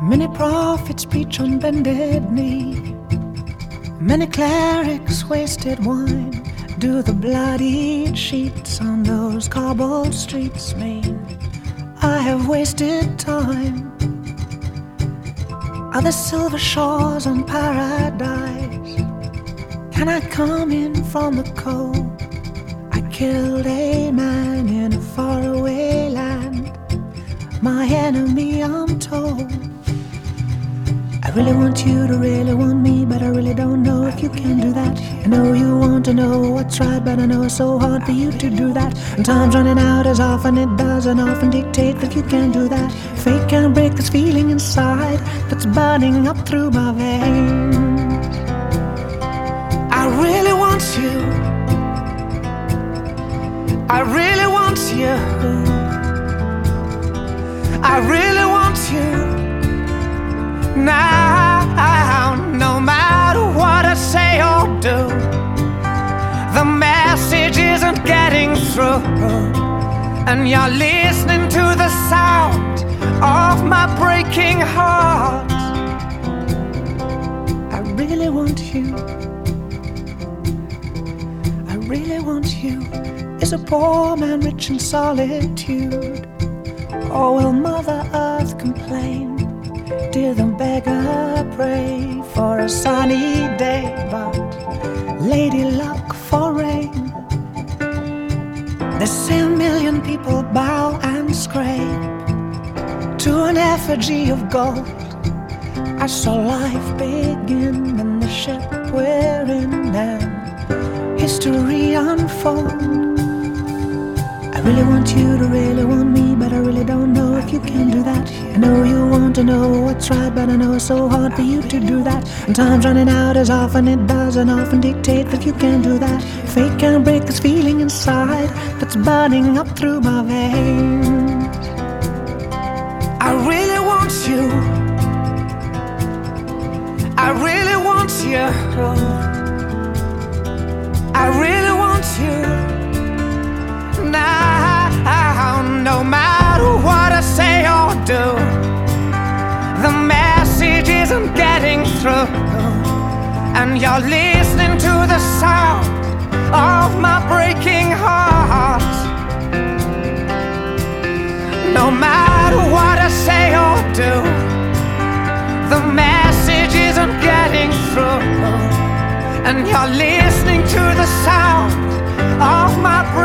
Many prophets preach on bended knee. Many clerics wasted wine. Do the bloodied sheets on those cobbled streets mean I have wasted time? Are the silver shores on paradise? Can I come in from the cold? I killed a man in a faraway land, my enemy I'm told. I really want you to really want me, but I really don't know if you can do that. I know you want to know what's right, but I know it's so hard for you to do that. And time's running out as often it does, and often dictate that you can't do that. Fate can't break this feeling inside that's burning up through my veins. I really want you. I really want you. I really want you. Now, no matter what I say or do, the message isn't getting through, and you're listening to the sound of my breaking heart. I really want you. I really want you. Is a poor man rich in solitude? Or will Mother Earth complain? Did the beggar pray for a sunny day, but Lady Luck for rain? They say 1 million people bow and scrape to an effigy of gold. I saw life begin in the ship we're in, and history unfold. I really want you to really want me, but I really don't know if you can do that. I know you want to know what's right, but I know it's so hard for you to do that. And time's running out as often it does, and often dictate that you can't do that. Fate can't break this feeling inside that's burning up through my veins. I really want you. I really want you. I really want you. Now, no matter what I say or do, the message isn't getting through, and you're listening to the sound of my breaking heart. No matter what I say or do, the message isn't getting through, and you're listening to the sound of my breaking heart.